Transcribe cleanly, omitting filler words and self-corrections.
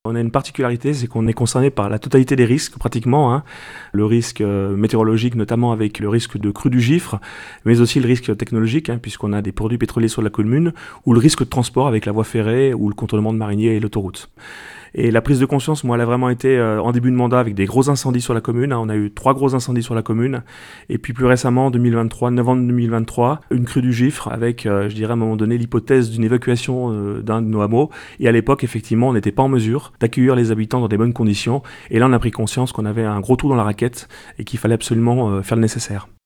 On a une particularité, c'est qu'on est concerné par la totalité des risques pratiquement, hein. Le risque météorologique, notamment avec le risque de crue du Gifre, mais aussi le risque technologique, hein, puisqu'on a des produits pétroliers sur la commune, ou le risque de transport avec la voie ferrée, ou le contournement de mariniers et l'autoroute. Et la prise de conscience, moi, elle a vraiment été en début de mandat avec des gros incendies sur la commune, hein. On a eu 3 gros incendies sur la commune. Et puis plus récemment, en 2023, novembre 2023, une crue du Gifre avec, je dirais à un moment donné, l'hypothèse d'une évacuation d'un de nos hameaux. Et à l'époque, effectivement, on n'était pas en mesure d'accueillir les habitants dans des bonnes conditions. Et là, on a pris conscience qu'on avait un gros trou dans la raquette et qu'il fallait absolument faire le nécessaire.